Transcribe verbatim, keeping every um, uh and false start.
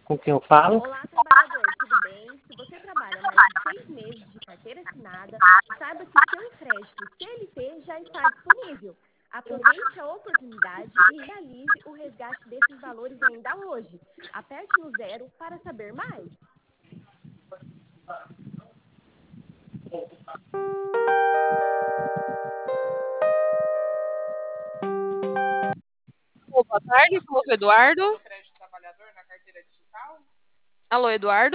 Com quem eu falo? Olá, trabalhador, tudo bem? Se você trabalha mais de seis meses de carteira assinada, saiba que seu crédito C L T já está disponível. Aproveite a oportunidade e realize o resgate desses valores ainda hoje. Aperte no zero para saber mais. Boa tarde, falou com o Eduardo. Alô, Eduardo?